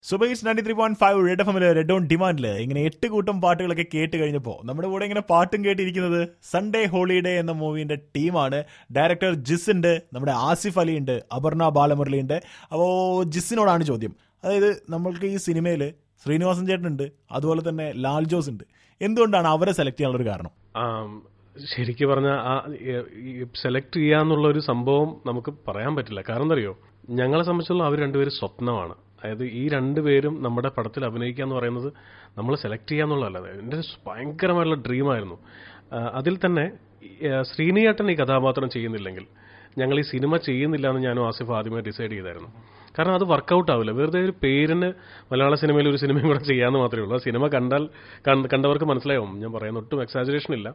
സുബൈസ് 93.5 red F എമ്മില് red on ഡിമാൻഡില് ഇങ്ങനെ 8 കൂട്ടം പാട്ടുകളൊക്കെ കേട്ട് കഴിഞ്ഞപ്പോൾ നമ്മുടെ കൂടെ ഇങ്ങനെ പാട്ടും കേട്ടിരിക്കുന്നത് സൺഡേ ഹോളിഡേ എന്ന മൂവിന്റെ ടീമാണ്. ഡയറക്ടർ ജിസ് ഉണ്ട്, നമ്മുടെ ആസിഫ് അലി ഉണ്ട്, അപർണ ബാലമുരളി ഉണ്ട്. അപ്പോൾ ജിസിനോടാണ് ചോദ്യം. അതായത് നമ്മൾക്ക് ഈ സിനിമയിൽ ശ്രീനിവാസൻ ചേട്ടനുണ്ട്, അതുപോലെ തന്നെ ലാൽ ജോസ് ഉണ്ട്. എന്തുകൊണ്ടാണ് അവരെ സെലക്ട് ചെയ്യാനുള്ളൊരു കാരണം? ശരിക്കും പറഞ്ഞാൽ സെലക്ട് ചെയ്യാന്നുള്ള ഒരു സംഭവം നമുക്ക് പറയാൻ പറ്റില്ല. കാരണം എന്തറിയോ, ഞങ്ങളെ സംബന്ധിച്ചുള്ള അവർ രണ്ടുപേരും സ്വപ്നമാണ്. അതായത് ഈ രണ്ടുപേരും നമ്മുടെ പടത്തിൽ അഭിനയിക്കുക എന്ന് പറയുന്നത് നമ്മൾ സെലക്ട് ചെയ്യാന്നുള്ളതല്ല, എൻ്റെ ഭയങ്കരമായിട്ടുള്ള ഡ്രീമായിരുന്നു. അതിൽ തന്നെ ശ്രീനിയേട്ടൻ ഈ കഥാപാത്രം ചെയ്യുന്നില്ലെങ്കിൽ ഞങ്ങൾ ഈ സിനിമ ചെയ്യുന്നില്ല എന്ന് ഞാനും ആസിഫ് ആദ്യമേ ഡിസൈഡ് ചെയ്തായിരുന്നു. കാരണം അത് വർക്കൗട്ട് ആവില്ല. വെറുതെ ഒരു പേരിന് മലയാള സിനിമയിൽ ഒരു സിനിമയും കൂടെ ചെയ്യാമെന്ന് മാത്രമേ ഉള്ളൂ. സിനിമ കണ്ടവർക്ക് മനസ്സിലാവും, ഞാൻ പറയുന്ന ഒട്ടും എക്സാജറേഷൻ ഇല്ല.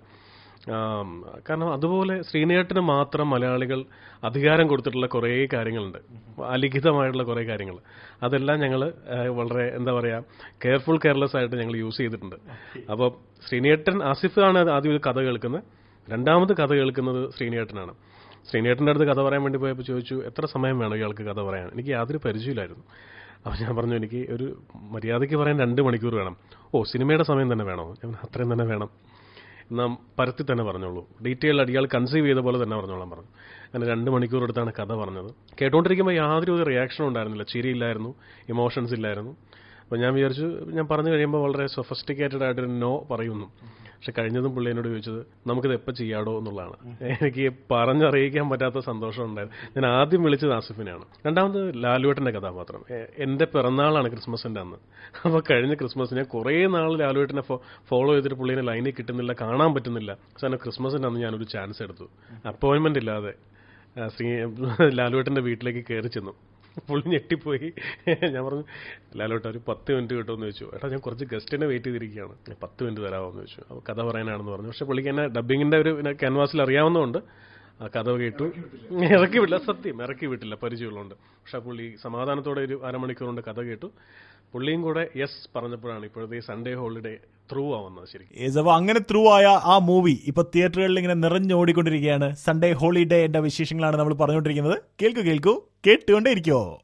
കാരണം അതുപോലെ ശ്രീനിയേട്ടന് മാത്രം മലയാളികൾ അധികാരം കൊടുത്തിട്ടുള്ള കുറേ കാര്യങ്ങളുണ്ട്, അലിഖിതമായിട്ടുള്ള കുറേ കാര്യങ്ങൾ. അതെല്ലാം ഞങ്ങൾ വളരെ എന്താ പറയുക, കെയർഫുൾ കെയർലെസ് ആയിട്ട് ഞങ്ങൾ യൂസ് ചെയ്തിട്ടുണ്ട്. അപ്പോൾ ശ്രീനിയേട്ടൻ, ആസിഫ് ആണ് ആദ്യം ഒരു കഥ കേൾക്കുന്നത്, രണ്ടാമത് കഥ കേൾക്കുന്നത് ശ്രീനിയേട്ടനാണ്. ശ്രീനിയേട്ടൻ്റെ അടുത്ത് കഥ പറയാൻ വേണ്ടി പോയപ്പോൾ ചോദിച്ചു, എത്ര സമയം വേണം ഇയാൾക്ക് കഥ പറയാൻ? എനിക്ക് യാതൊരു പരിചയമില്ലായിരുന്നു. അപ്പോൾ ഞാൻ പറഞ്ഞു, എനിക്ക് ഒരു മര്യാദയ്ക്ക് പറയാൻ 2 മണിക്കൂർ വേണം. സിനിമയുടെ സമയം തന്നെ വേണോ? ഞാൻ അത്രയും തന്നെ വേണം, നാം പരത്തി തന്നെ പറഞ്ഞോളൂ, ഡീറ്റെയിൽ ആയിട്ട് ഇയാൾ കൺസീവ് ചെയ്ത പോലെ തന്നെ പറഞ്ഞോളാൻ പറഞ്ഞു. അങ്ങനെ 2 മണിക്കൂർ എടുത്താണ് കഥ പറഞ്ഞത്. കേട്ടുകൊണ്ടിരിക്കുമ്പോൾ യാതൊരു റിയാക്ഷനും ഉണ്ടായിരുന്നില്ല, ചിരിയില്ലായിരുന്നു, ഇമോഷൻസ് ഇല്ലായിരുന്നു. അപ്പോൾ ഞാൻ വിചാരിച്ചു, ഞാൻ പറഞ്ഞു കഴിയുമ്പോൾ വളരെ സൊഫിസ്റ്റിക്കേറ്റഡ് ആയിട്ടൊരു നോ പറയുന്നു. പക്ഷെ കഴിഞ്ഞതും പുള്ളി എന്നോട് ചോദിച്ചത്, നമുക്കിത് എപ്പോൾ ചെയ്യാടോ എന്നുള്ളതാണ്. എനിക്ക് പറഞ്ഞറിയിക്കാൻ പറ്റാത്ത സന്തോഷം ഉണ്ടായിരുന്നു. ഞാൻ ആദ്യം വിളിച്ചത് ആസിഫിനെയാണ്. രണ്ടാമത് ലാലുവേട്ടൻ്റെ കഥാപാത്രം. എൻ്റെ പിറന്നാളാണ് ക്രിസ്മസിൻ്റെ അന്ന്. അപ്പോൾ കഴിഞ്ഞ ക്രിസ്മസ് ഞാൻ കുറേ നാൾ ലാലുവേട്ടനെ ഫോളോ ചെയ്തിട്ട് പുള്ളീനെ ലൈനിൽ കിട്ടുന്നില്ല, കാണാൻ പറ്റുന്നില്ല. അവസാനം ക്രിസ്മസിൻ്റെ അന്ന് ഞാനൊരു ചാൻസ് എടുത്തു. അപ്പോയിൻമെൻ്റ് ഇല്ലാതെ ലാലുവേട്ടൻ്റെ വീട്ടിലേക്ക് കയറി ചെന്നു. പുള്ളി ഞെട്ടിപ്പോയി. ഞാൻ പറഞ്ഞു, ലാലോട്ട ഒരു 10 മിനിറ്റ് കിട്ടുമെന്ന് ചോദിച്ചു. ഏട്ടാ, ഞാൻ കുറച്ച് ഗസ്റ്റിനെ വെയിറ്റ് ചെയ്തിരിക്കുകയാണ്, 10 മിനിറ്റ് തരാമെന്ന് ചോദിച്ചു. അപ്പോൾ കഥ പറയാനാണെന്ന് പറഞ്ഞു. പക്ഷെ പുള്ളിക്ക് എന്നെ ഡബ്ബിങ്ങിൻ്റെ ഒരു ക്യാൻവാസിൽ അറിയാവുന്നതുകൊണ്ട് ആ കഥ കേട്ടു. ഇറക്കി വിട്ടില്ല, സത്യം ഇറക്കി വിട്ടില്ല, പരിചയമുള്ളതുകൊണ്ട്. പക്ഷെ പുള്ളി സമാധാനത്തോടെ ഒരു അരമണിക്കൂർ കൊണ്ട് കഥ കേട്ടു. പുള്ളിയും കൂടെ യെസ് പറഞ്ഞപ്പോഴാണ് ഇപ്പോഴത്തെ സൺഡേ ഹോളിഡേ ത്രൂ ആവുന്നത്. ശരിക്കും അങ്ങനെ ത്രൂ ആയ ആ മൂവി ഇപ്പൊ തിയേറ്ററുകളിൽ ഇങ്ങനെ നിറഞ്ഞോടിക്കൊണ്ടിരിക്കുകയാണ്. സൺഡേ ഹോളിഡേ എന്റെ വിശേഷങ്ങളാണ് നമ്മൾ പറഞ്ഞുകൊണ്ടിരിക്കുന്നത്. കേൾക്കൂ കേട്ടുകൊണ്ടേ ഇരിക്കുവോ.